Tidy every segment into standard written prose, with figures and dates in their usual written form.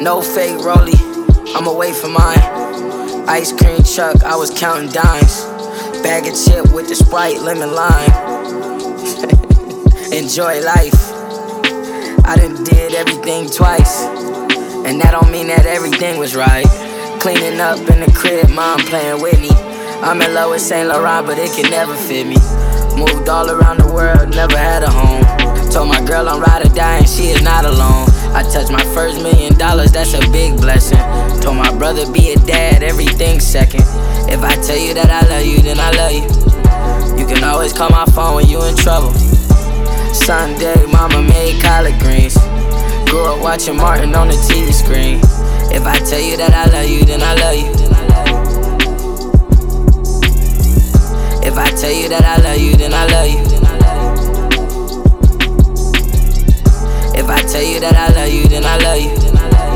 No fake rollie, I'm away from mine. Ice cream truck, I was counting dimes. Bag of chip with the Sprite, lemon lime. Enjoy life. I done did everything twice, and that don't mean that everything was right. Cleaning up in the crib, mom playing Whitney. I'm in love with Saint Laurent, but it can never fit me. Moved all around the world, never had a home. Told my girl I'm ride or die and she is not alone. I touched my first $1 million, that's a big blessing. Told my brother be a dad, everything's second. If I tell you that I love you, then I love you. You can always call my phone when you in trouble. Sunday, mama made collard greens. Grew up watching Martin on the TV screen. If I tell you that I love you, then I love you. If I tell you that I love you, then I love you. If I tell you that I love you, then I love you.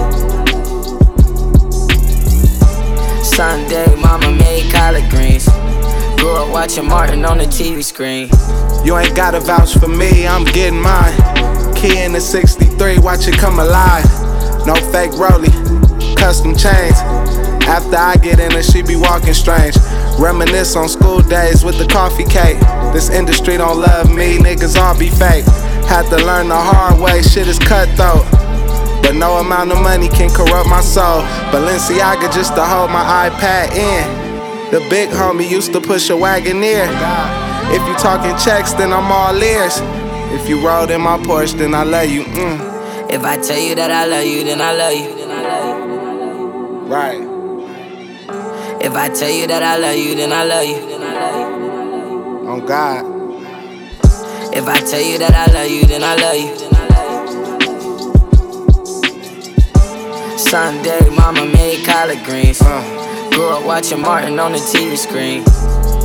Sunday, mama made collard greens. Grew up watching Martin on the TV screen. You ain't gotta vouch for me, I'm getting mine. Key in the 63, watch it come alive. No fake rollie, custom chains. After I get in her, she be walking strange. Reminisce on school days with the coffee cake. This industry don't love me, niggas all be fake. Had to learn the hard way, shit is cutthroat. But no amount of money can corrupt my soul. Balenciaga just to hold my iPad in. The big homie used to push a Wagoneer. If you talking checks, then I'm all ears. If you rode in my Porsche, then I love you. If I tell you that I love you, then I love you. Right. If I tell you that I love you, then I love you. On God. If I tell you that I love you, then I love you. Sunday, mama made collard greens. Grew up watching Martin on the TV screen.